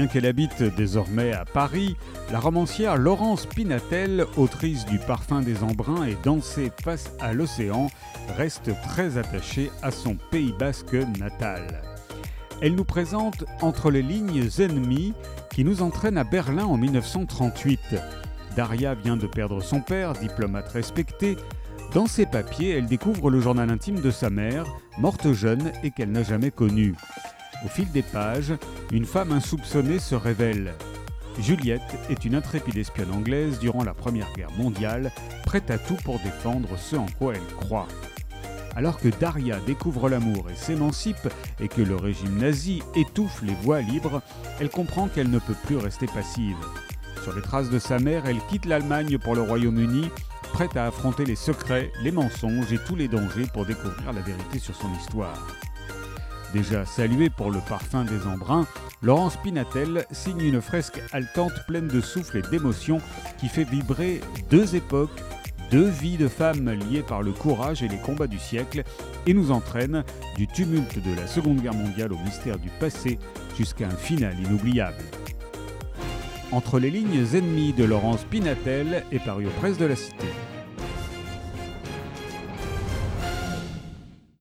Bien qu'elle habite désormais à Paris, la romancière Laurence Pinatel, autrice du Parfum des embruns et Danser face à l'océan, reste très attachée à son Pays basque natal. Elle nous présente Entre les lignes ennemies, qui nous entraîne à Berlin en 1938. Daria vient de perdre son père, diplomate respecté. Dans ses papiers, elle découvre le journal intime de sa mère, morte jeune et qu'elle n'a jamais connue. Au fil des pages, une femme insoupçonnée se révèle. Juliette est une intrépide espionne anglaise durant la Première Guerre mondiale, prête à tout pour défendre ce en quoi elle croit. Alors que Daria découvre l'amour et s'émancipe et que le régime nazi étouffe les voies libres, elle comprend qu'elle ne peut plus rester passive. Sur les traces de sa mère, elle quitte l'Allemagne pour le Royaume-Uni, prête à affronter les secrets, les mensonges et tous les dangers pour découvrir la vérité sur son histoire. Déjà saluée pour le Parfum des embruns, Laurence Pinatel signe une fresque haletante pleine de souffle et d'émotion qui fait vibrer deux époques, deux vies de femmes liées par le courage et les combats du siècle et nous entraîne du tumulte de la Seconde Guerre mondiale au mystère du passé jusqu'à un final inoubliable. Entre les lignes ennemies de Laurence Pinatel est paru aux Presses de la Cité.